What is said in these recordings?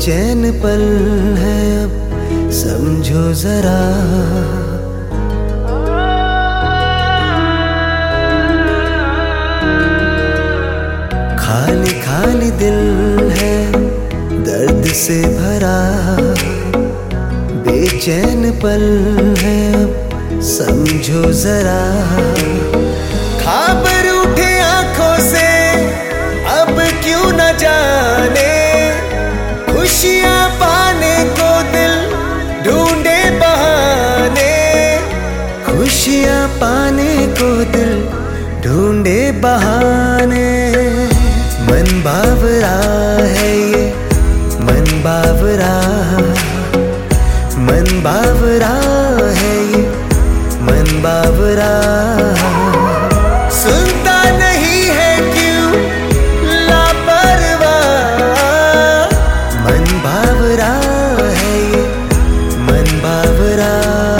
बेचैन पल है अब समझो जरा। खाली खाली दिल है दर्द से भरा, बेचैन पल है अब समझो जरा। ख्वाब रूठे आंखों से अब क्यों न जाने, खुशियां पाने को दिल ढूंढे बहाने, खुशियां पाने को दिल ढूंढे बहाने। मन बावरा है ये मन बावरा, मन बावरा है ये मन बावरा। सुनता नहीं है क्यों लापरवाह, मन बावरा है ये मन बावरा।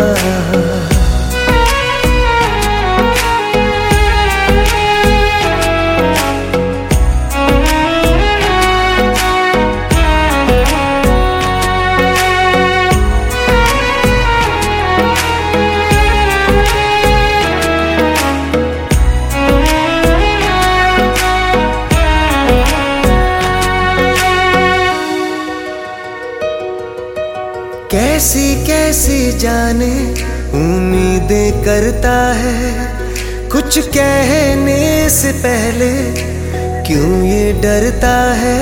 कैसी कैसी जाने उम्मीदें करता है, कुछ कहने से पहले क्यों ये डरता है।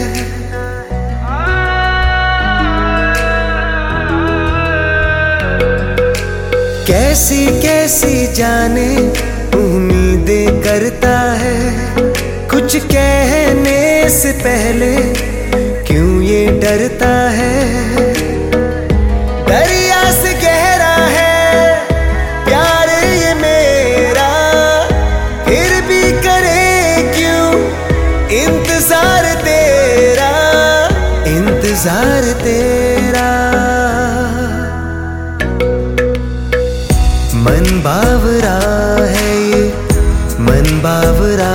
कैसी कैसी जाने उम्मीदें करता है, कुछ कहने से पहले क्यों ये डरता है। दरिया से गहरा है प्यार ये मेरा, फिर भी करे क्यों इंतजार तेरा, इंतजार तेरा। मन बावरा है ये मन बावरा,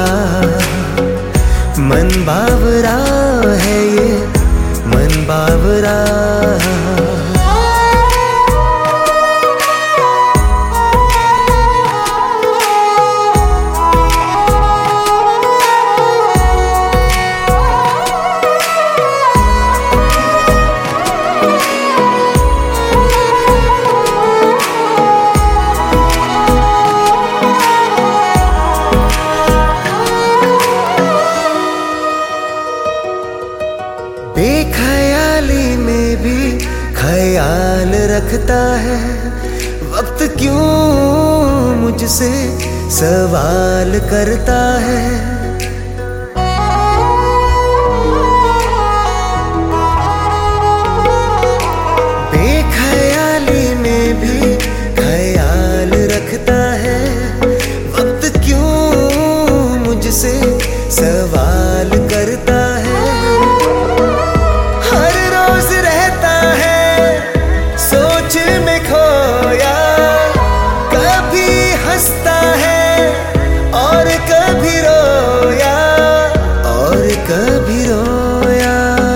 मन बावरा है ये मन बावरा। बेख्याली में भी ख्याल रखता है, वक्त क्यों मुझसे सवाल करता है। बेख्याली में भी ख्याल रखता है, वक्त क्यों मुझसे सवाल करता है। में खोया कभी हंसता है और कभी रोया, और कभी रोया।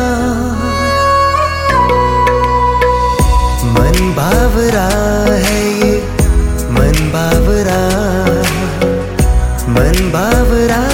मन बावरा है ये मन बावरा, मन बावरा